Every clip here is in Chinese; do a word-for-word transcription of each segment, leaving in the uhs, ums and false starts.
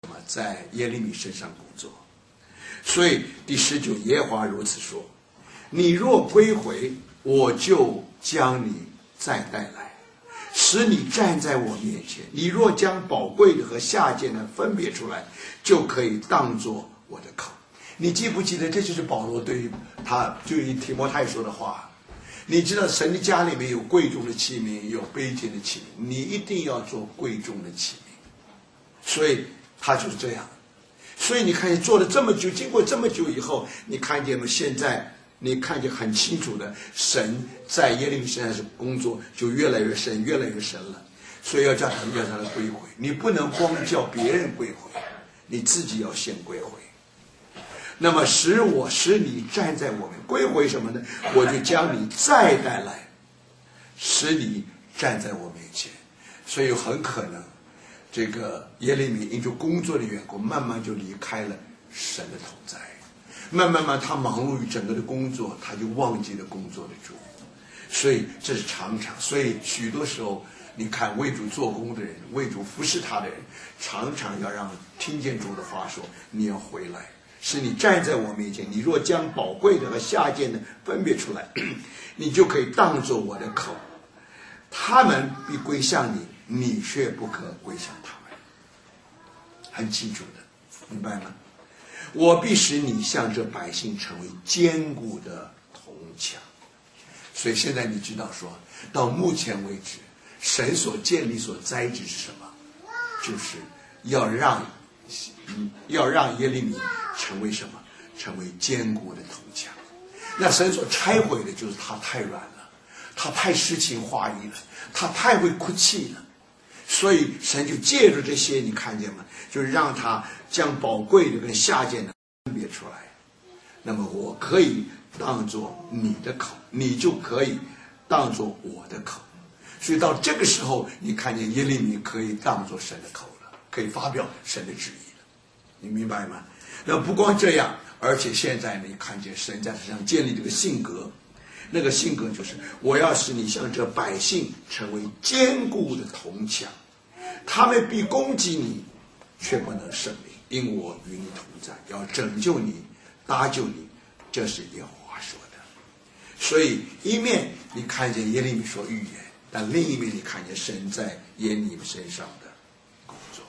在耶利米身上工作。所以第十九，耶和华如此说：你若归回，我就将你再带来，使你站在我面前。你若将宝贵的和下贱的分别出来，就可以当作我的口。你记不记得，这就是保罗对于他对于提摩太说的话。你知道神的家里面有贵重的器皿，有卑贱的器皿，你一定要做贵重的器皿。所以他就是这样。所以你看见做了这么久，经过这么久以后，你看见吗？现在你看见很清楚的，神在耶利米身上是工作就越来越深，越来越深了。所以要叫他们要让他归回，你不能光叫别人归回，你自己要先归回。那么使我使你站在我们归回什么呢？我就将你再带来，使你站在我面前。所以很可能这个耶利米因着工作的缘故，慢慢就离开了神的同在，慢慢慢他忙碌于整个的工作，他就忘记了工作的主。所以这是常常，所以许多时候你看为主做工的人，为主服侍他的人，常常要让听见主的话说，你要回来，使你站在我面前。你若将宝贵的和下贱的分别出来，你就可以当作我的口。他们必归向你，你却不可归向他们。很清楚的，明白吗？我必使你向这百姓成为坚固的铜墙。所以现在你知道说，到目前为止，神所建立所栽植是什么？就是要让要让耶利米成为什么？成为坚固的铜墙。那神所拆毁的就是他太软了，他太诗情画意了，他太会哭泣了。所以神就借着这些，你看见吗？就是让他将宝贵的跟下贱的分别出来。那么我可以当作你的口，你就可以当作我的口。所以到这个时候，你看见耶利米可以当作神的口了，可以发表神的旨意了。你明白吗？那不光这样，而且现在你看见神在身上建立这个性格，那个性格就是我要使你像这百姓成为坚固的铜墙，他们必攻击你，却不能胜利，因我与你同在，要拯救你，搭救你，这是耶和华说的。所以一面你看见耶利米说预言，但另一面你看见神在耶利米身上的工作。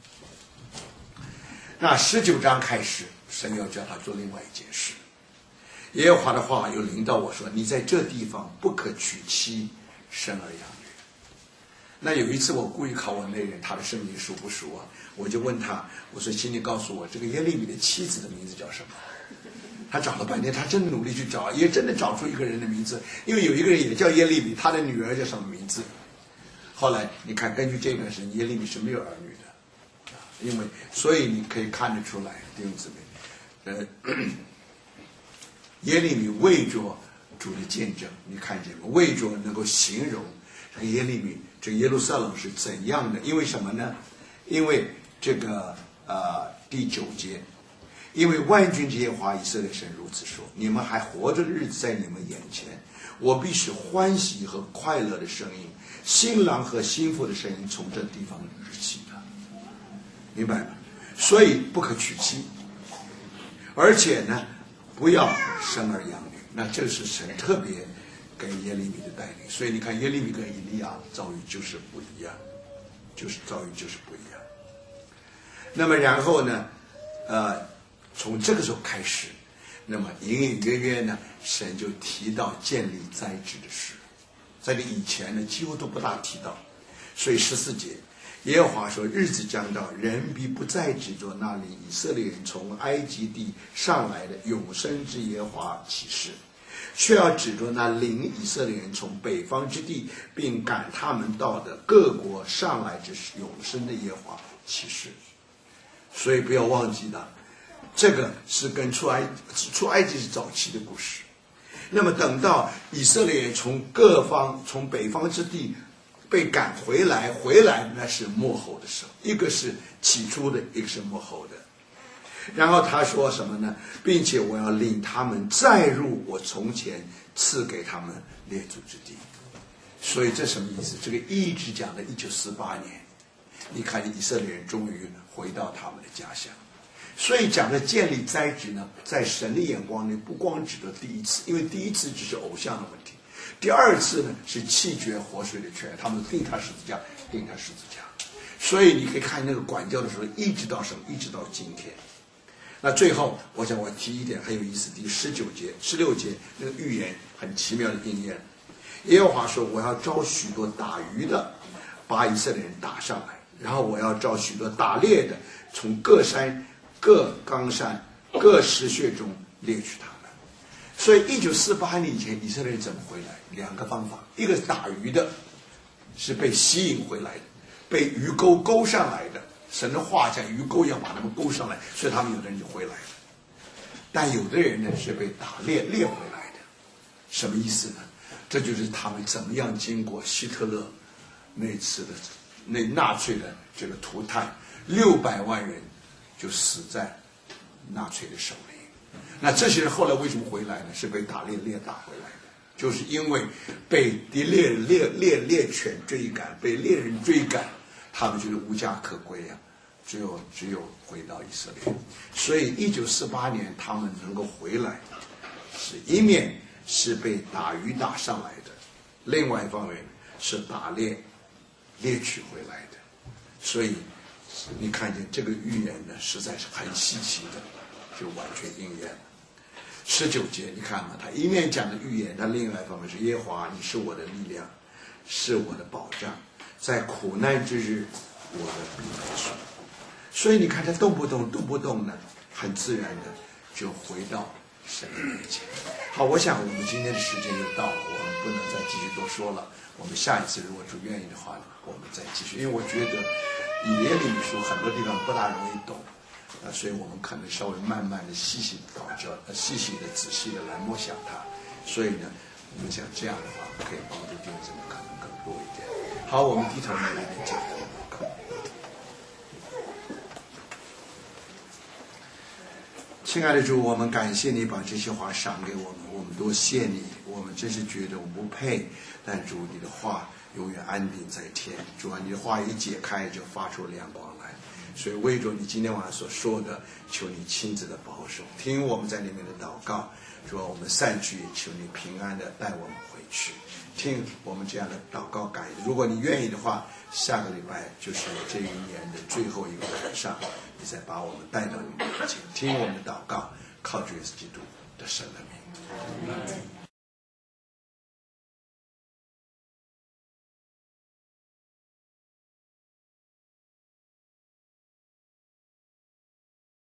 那十九章开始，神要叫他做另外一件事。耶和华的话又临到我说，你在这地方不可娶妻生儿养女。那有一次我故意考我那人，他的圣经熟不熟啊？我就问他，我说请你告诉我这个耶利米的妻子的名字叫什么？他找了半天，他真努力去找，也真的找出一个人的名字，因为有一个人也叫耶利米，他的女儿叫什么名字？后来你看，根据这个是耶利米是没有儿女的，因为所以你可以看得出来，弟兄姊妹，呃，耶利米为着主的见证，你看见吗？为着能够形容这个耶利米，这个耶路撒冷是怎样的？因为什么呢？因为这个呃第九节。因为万军之耶和华以色列神如此说，你们还活着的日子在你们眼前，我必使欢喜和快乐的声音，新郎和新妇的声音从这地方日起的，明白吗？所以不可娶妻，而且呢不要生儿养女。那这是神特别给耶利米的带领。所以你看耶利米跟以利亚遭遇就是不一样，就是遭遇就是不一样。那么然后呢呃从这个时候开始，那么隐隐约约呢，神就提到建立栽植的事，在这以前呢，几乎都不大提到。所以十四节，耶和华说：日子将到，人必不再指着那里以色列人从埃及地上来的永生之耶和华起誓，却要指着那领以色列人从北方之地，并赶他们到的各国上来之永生的耶和华起誓。所以不要忘记了。这个是跟出埃出埃及是早期的故事。那么等到以色列人从各方从北方之地被赶回来，回来那是末后的时候，一个是起初的，一个是末后的。然后他说什么呢？并且我要领他们再入我从前赐给他们列祖之地。所以这什么意思？这个一直讲的一九四八年， 你看以色列人终于回到他们的家乡。所以讲的建立灾职呢，在神的眼光里，不光指的第一次，因为第一次只是偶像的问题，第二次呢是弃绝活水的权，他们定他十字架，定他十字架。所以你可以看那个管教的时候，一直到什么，一直到今天。那最后，我想我提一点很有意思，第十九节、十六节那个预言很奇妙的应验。耶和华说：“我要招许多打鱼的，把以色列人打上来，然后我要招许多打猎的，从各山、各冈山、各石穴中猎取他们。”所以，一九四八年以前，以色列人怎么回来？两个方法：一个是打鱼的，是被吸引回来的，被鱼钩勾上来的。神的话像鱼钩一样把他们勾上来，所以他们有的人就回来了。但有的人呢是被打猎猎回来的，什么意思呢？这就是他们怎么样经过希特勒那次的那纳粹的这个涂炭，六百万人就死在纳粹的手里。那这些人后来为什么回来呢？是被打猎猎打回来的，就是因为被猎猎猎猎犬追赶，被猎人追赶，他们觉得无家可归呀、啊，只有只有回到以色列。所以一九四八年他们能够回来，是一面是被打鱼打上来的，另外一方面是打猎猎取回来的。所以你看见这个预言呢，实在是很稀奇的，就完全应验了。十九节你看嘛，他一面讲的预言，他另外一方面是耶和华，你是我的力量，是我的保障，在苦难之日，我的避难所。所以你看他动不动动不动呢，很自然的就回到神的面前。好，我想我们今天的时间就到了，我们不能再继续多说了。我们下一次如果主愿意的话呢，我们再继续。因为我觉得以耶利米书很多地方不大容易懂，呃，所以我们可能稍微慢慢的细细的导教，呃，细细的仔细的来默想它。所以呢，我们想这样的话可以帮助弟兄姊妹可能更多一点。好，我们低头来一点简单的祷告。亲爱的主，我们感谢你把这些话赏给我们，我们多谢你。我们真是觉得我们不配，但主你的话永远安定在天。主啊，你的话一解开就发出亮光来。所以为着你今天晚上所说的，求你亲自的保守，听我们在里面的祷告。主啊，我们散去，求你平安的带我们回去。听我们这样的祷告感恩。如果你愿意的话，下个礼拜就是这一年的最后一个晚上，你再把我们带到你面前，听我们的祷告，靠主耶稣基督的圣的名。